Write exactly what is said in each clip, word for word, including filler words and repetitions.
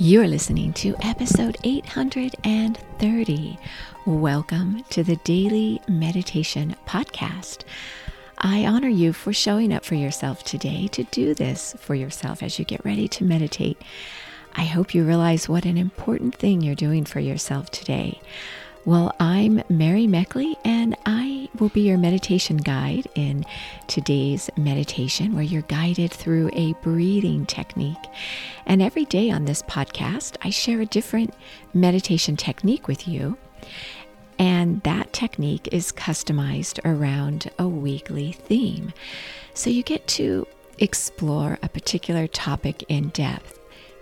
You're listening to episode eight hundred thirty. Welcome to the Daily Meditation Podcast. I honor you for showing up for yourself today to do this for yourself as you get ready to meditate. I hope you realize what an important thing you're doing for yourself today. Well, I'm Mary Meckley, and I will be your meditation guide in today's meditation, where you're guided through a breathing technique. And every day on this podcast, I share a different meditation technique with you. And that technique is customized around a weekly theme. So you get to explore a particular topic in depth,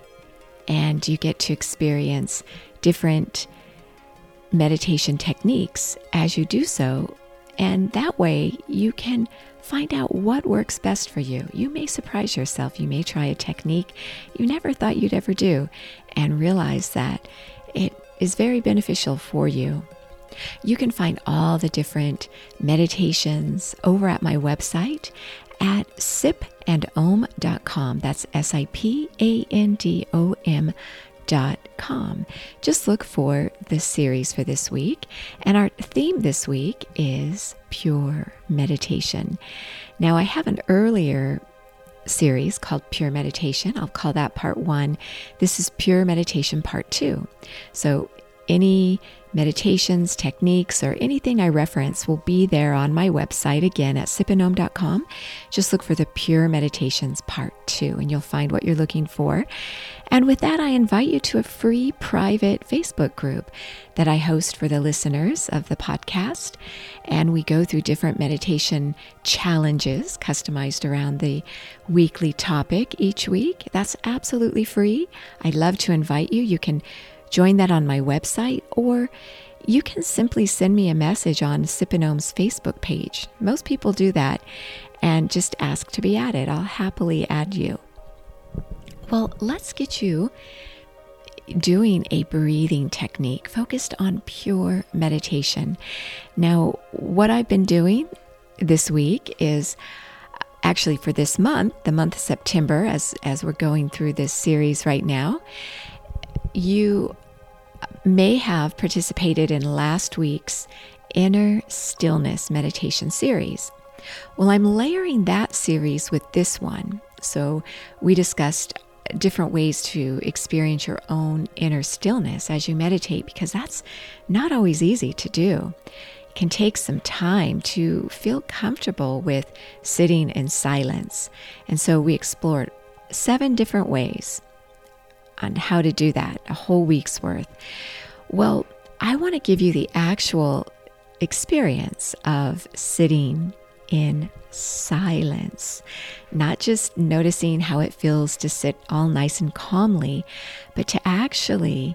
and you get to experience different meditation techniques as you do so, and that way you can find out what works best for you. You may surprise yourself. You may try a technique you never thought you'd ever do and realize that it is very beneficial for you. You can find all the different meditations over at my website at sip and om dot com. That's S I P A N D O M dot com. Just look for the series for this week, and our theme this week is pure meditation. Now, I have an earlier series called Pure Meditation. I'll call that part one. This is Pure Meditation part two. So any meditations, techniques, or anything I reference will be there on my website, again at sip and om dot com. Just look for the Pure Meditations Part two, and you'll find what you're looking for. And with that, I invite you to a free private Facebook group that I host for the listeners of the podcast. And we go through different meditation challenges customized around the weekly topic each week. That's absolutely free. I'd love to invite you. You can join that on my website, or you can simply send me a message on Sip and Om's Facebook page. Most people do that, and just ask to be added. I'll happily add you. Well, let's get you doing a breathing technique focused on pure meditation. Now, what I've been doing this week is actually for this month, the month of September, as, as we're going through this series right now. You may have participated in last week's Inner Stillness meditation series. Well, I'm layering that series with this one. So we discussed different ways to experience your own inner stillness as you meditate, because that's not always easy to do. It can take some time to feel comfortable with sitting in silence. And so we explored seven different ways on how to do that, a whole week's worth. Well, I want to give you the actual experience of sitting in silence, not just noticing how it feels to sit all nice and calmly, but to actually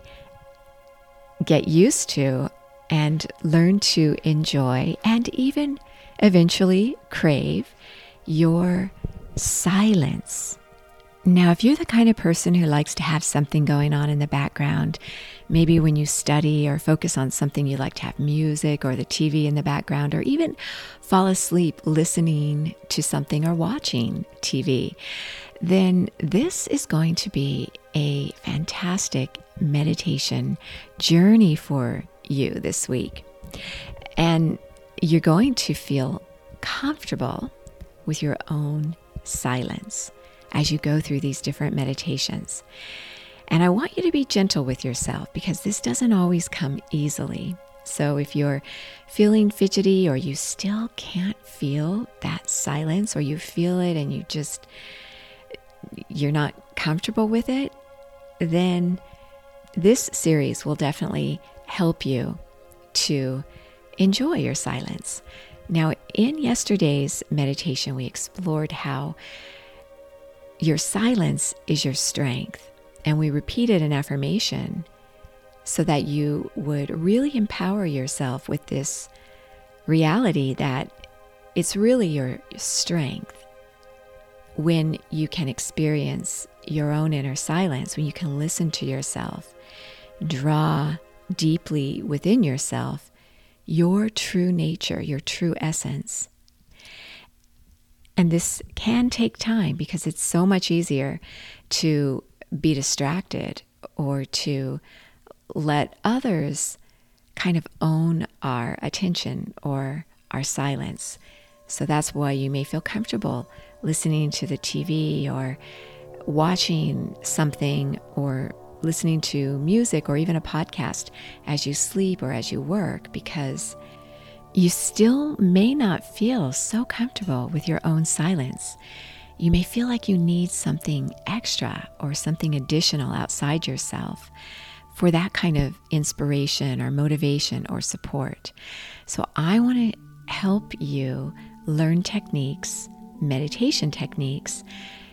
get used to and learn to enjoy and even eventually crave your silence. Now, if you're the kind of person who likes to have something going on in the background, maybe when you study or focus on something, you like to have music or the T V in the background, or even fall asleep listening to something or watching T V, then this is going to be a fantastic meditation journey for you this week. And you're going to feel comfortable with your own silence as you go through these different meditations. And I want you to be gentle with yourself, because this doesn't always come easily. So if you're feeling fidgety, or you still can't feel that silence, or you feel it and you just, you're not comfortable with it, then this series will definitely help you to enjoy your silence. Now, in yesterday's meditation, we explored how your silence is your strength. And we repeated an affirmation so that you would really empower yourself with this reality that it's really your strength when you can experience your own inner silence, when you can listen to yourself, draw deeply within yourself your true nature, your true essence. And this can take time, because it's so much easier to be distracted or to let others kind of own our attention or our silence. So that's why you may feel comfortable listening to the T V or watching something or listening to music or even a podcast as you sleep or as you work, because you still may not feel so comfortable with your own silence. You may feel like you need something extra or something additional outside yourself for that kind of inspiration or motivation or support. So I want to help you learn techniques, meditation techniques,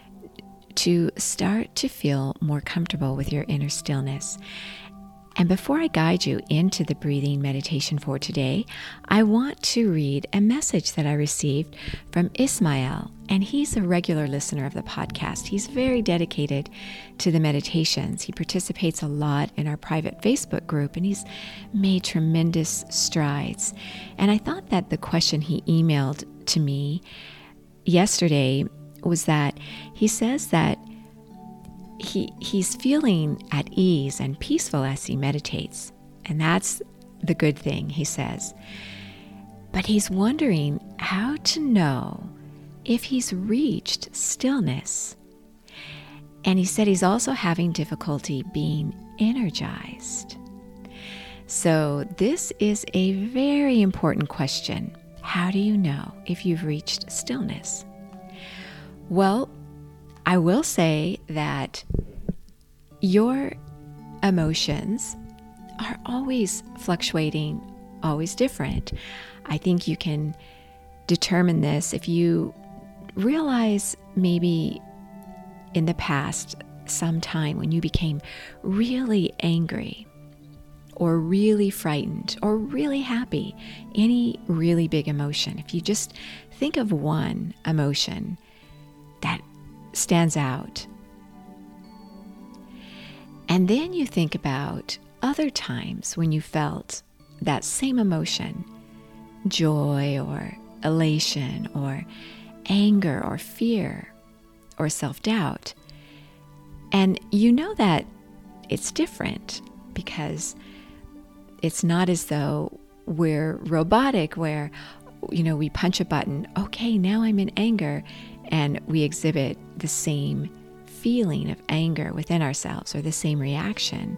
to start to feel more comfortable with your inner stillness. And before I guide you into the breathing meditation for today, I want to read a message that I received from Ismail, and he's a regular listener of the podcast. He's very dedicated to the meditations. He participates a lot in our private Facebook group, and he's made tremendous strides. And I thought that the question he emailed to me yesterday was that he says that He he's feeling at ease and peaceful as he meditates. And that's the good thing, he says. But he's wondering how to know if he's reached stillness. And he said he's also having difficulty being energized. So this is a very important question. How do you know if you've reached stillness? Well, I will say that your emotions are always fluctuating, always different. I think you can determine this if you realize maybe in the past sometime when you became really angry or really frightened or really happy, any really big emotion. If you just think of one emotion that stands out. And then you think about other times when you felt that same emotion, joy or elation or anger or fear or self-doubt. And you know that it's different because it's not as though we're robotic where, you know, we punch a button, okay, now I'm in anger, and we exhibit the same feeling of anger within ourselves or the same reaction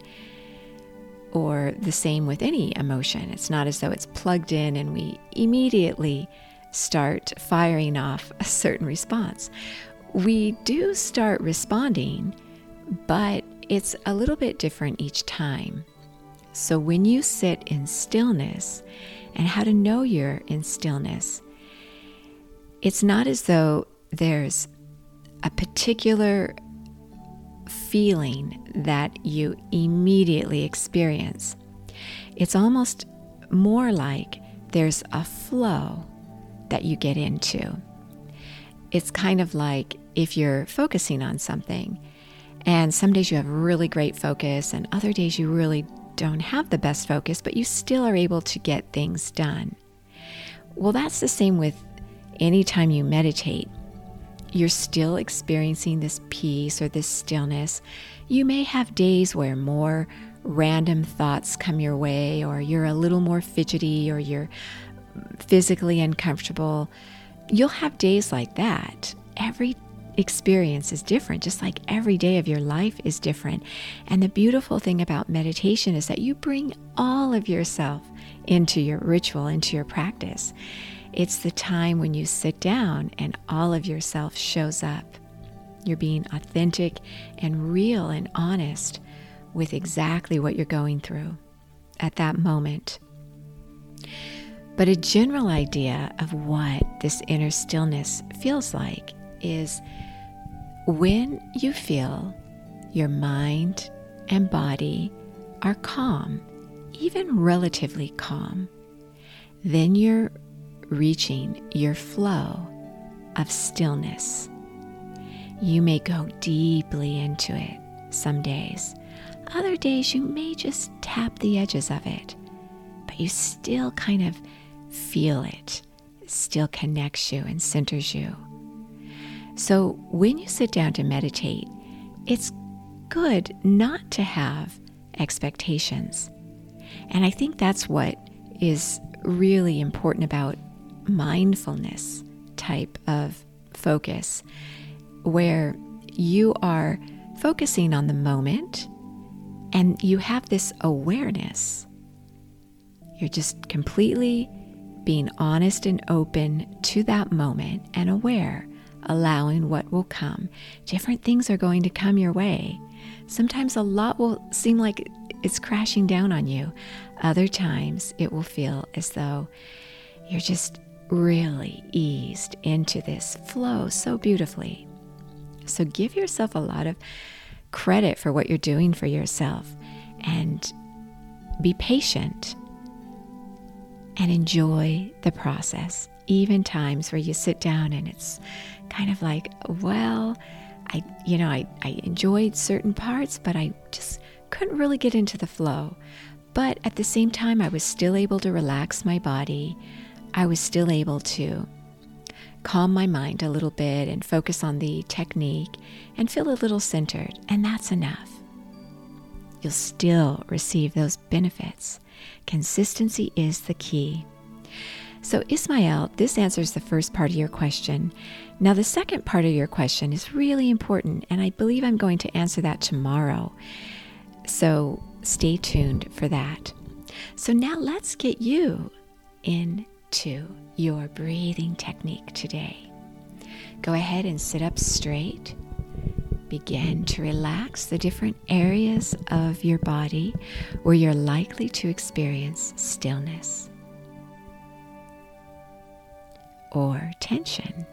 or the same with any emotion. It's not as though it's plugged in and we immediately start firing off a certain response. We do start responding, but it's a little bit different each time. So when you sit in stillness, and how to know you're in stillness, it's not as though there's a particular feeling that you immediately experience. It's almost more like there's a flow that you get into. It's kind of like if you're focusing on something, and some days you have really great focus, and other days you really don't have the best focus, but you still are able to get things done. Well, that's the same with any time you meditate. You're still experiencing this peace or this stillness. You may have days where more random thoughts come your way, or you're a little more fidgety, or you're physically uncomfortable. You'll have days like that. Every experience is different, just like every day of your life is different. And the beautiful thing about meditation is that you bring all of yourself into your ritual, into your practice. It's the time when you sit down and all of yourself shows up. You're being authentic and real and honest with exactly what you're going through at that moment. But a general idea of what this inner stillness feels like is when you feel your mind and body are calm, even relatively calm, then you're reaching your flow of stillness. You may go deeply into it some days. Other days you may just tap the edges of it, but you still kind of feel it. It still connects you and centers you. So when you sit down to meditate, it's good not to have expectations. And I think that's what is really important about mindfulness type of focus, where you are focusing on the moment and you have this awareness. You're just completely being honest and open to that moment and aware, allowing what will come. Different things are going to come your way. Sometimes a lot will seem like it's crashing down on you. Other times it will feel as though you're just really eased into this flow so beautifully. So give yourself a lot of credit for what you're doing for yourself, and be patient and enjoy the process. Even times where you sit down and it's kind of like, well, I, you know, I, I enjoyed certain parts, but I just couldn't really get into the flow. But at the same time, I was still able to relax my body. I was still able to calm my mind a little bit and focus on the technique and feel a little centered. And that's enough. You'll still receive those benefits. Consistency is the key. So Ismael, this answers the first part of your question. Now the second part of your question is really important, and I believe I'm going to answer that tomorrow. So stay tuned for that. So now let's get you into your breathing technique today. Go ahead and sit up straight. Begin to relax the different areas of your body where you're likely to experience stillness or tension.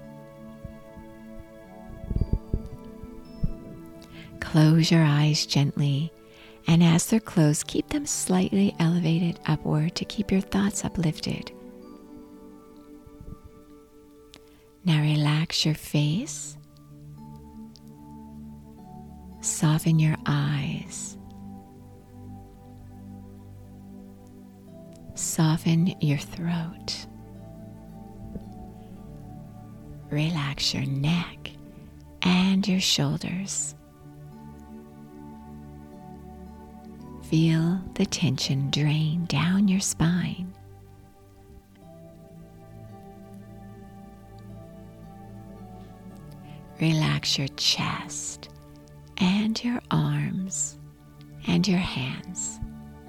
Close your eyes gently, and as they're closed, keep them slightly elevated upward to keep your thoughts uplifted. Now relax your face. Soften your eyes. Soften your throat. Relax your neck and your shoulders. Feel the tension drain down your spine. Relax your chest and your arms and your hands.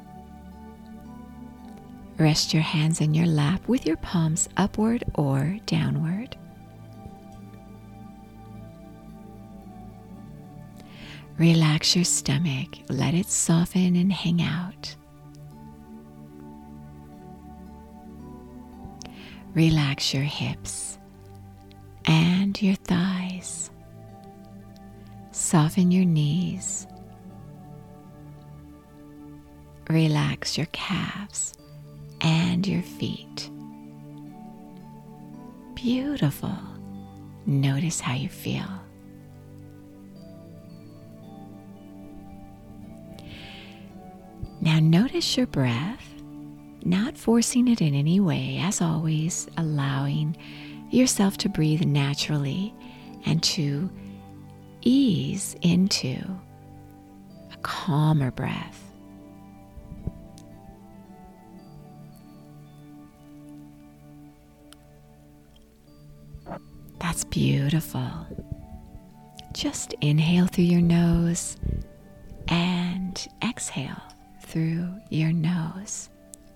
Rest your hands in your lap with your palms upward or downward. Relax your stomach, let it soften and hang out. Relax your hips and your thighs. Soften your knees. Relax your calves and your feet. Beautiful. Notice how you feel. Now notice your breath, not forcing it in any way, as always, allowing yourself to breathe naturally and to ease into a calmer breath. That's beautiful. Just inhale through your nose and exhale through your nose.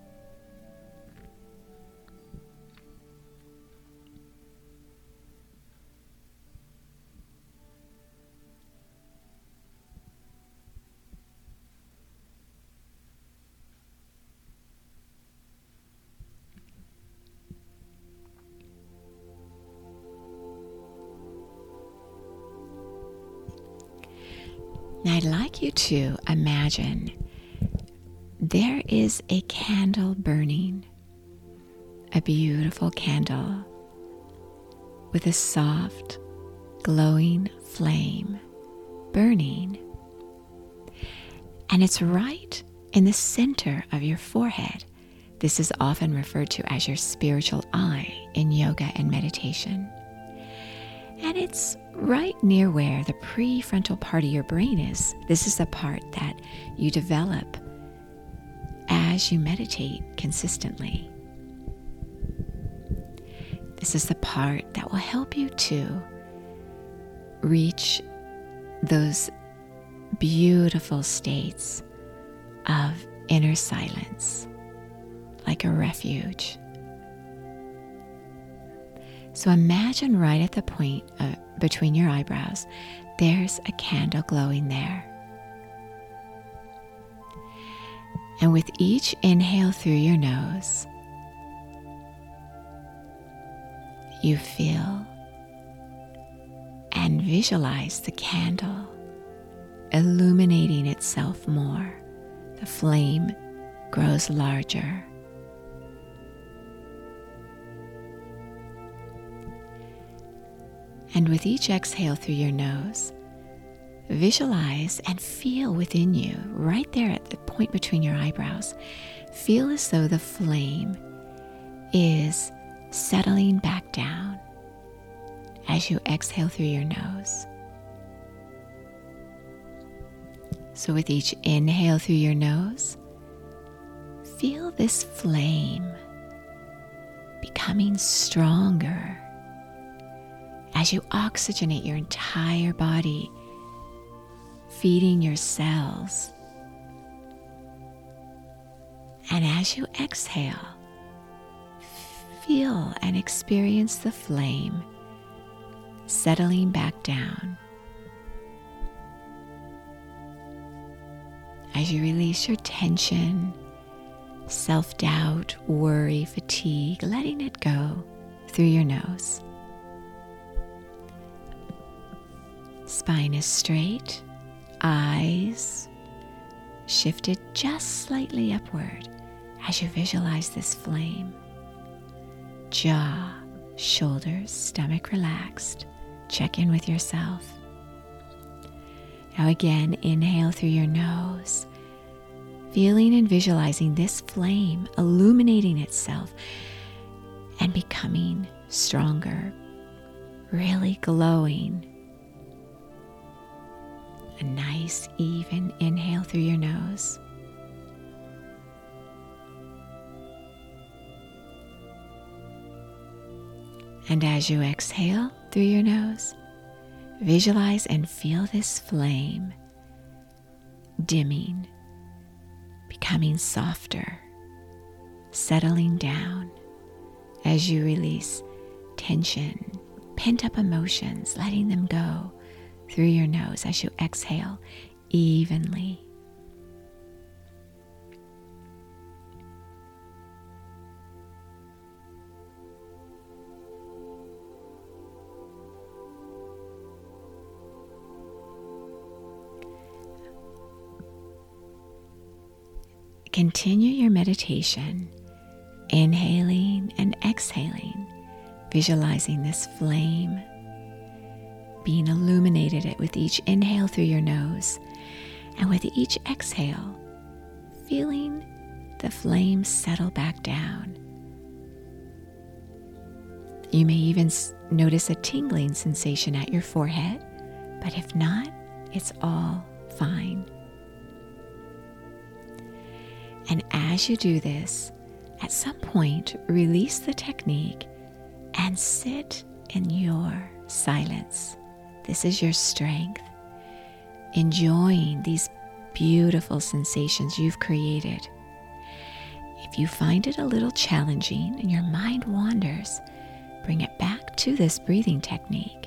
Now I'd like you to imagine there is a candle burning, a beautiful candle with a soft, glowing flame burning. And it's right in the center of your forehead. This is often referred to as your spiritual eye in yoga and meditation. And it's right near where the prefrontal part of your brain is. This is the part that you develop as you meditate consistently. This is the part that will help you to reach those beautiful states of inner silence, like a refuge. So imagine right at the point of, between your eyebrows, there's a candle glowing there. And with each inhale through your nose, you feel and visualize the candle illuminating itself more. The flame grows larger. And with each exhale through your nose, visualize and feel within you, right there at the point between your eyebrows, feel as though the flame is settling back down as you exhale through your nose. So with each inhale through your nose, feel this flame becoming stronger as you oxygenate your entire body, feeding your cells. And as you exhale, feel and experience the flame settling back down. As you release your tension, self-doubt, worry, fatigue, letting it go through your nose. Spine is straight, eyes shifted just slightly upward as you visualize this flame. Jaw, shoulders, stomach relaxed. Check in with yourself. Now again, inhale through your nose, feeling and visualizing this flame illuminating itself and becoming stronger, really glowing. A nice, even inhale through your nose. And as you exhale through your nose, visualize and feel this flame dimming, becoming softer, settling down as you release tension, pent-up emotions, letting them go through your nose as you exhale evenly. Continue your meditation, inhaling and exhaling, visualizing this flame being illuminated with each inhale through your nose, and with each exhale, feeling the flame settle back down. You may even notice a tingling sensation at your forehead, but if not, it's all fine. And as you do this, at some point, release the technique and sit in your silence. This is your strength, enjoying these beautiful sensations you've created. If you find it a little challenging and your mind wanders, bring it back to this breathing technique.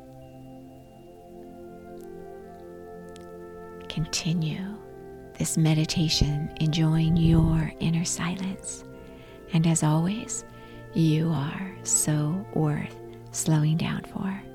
Continue this meditation, enjoying your inner silence. And as always, you are so worth slowing down for.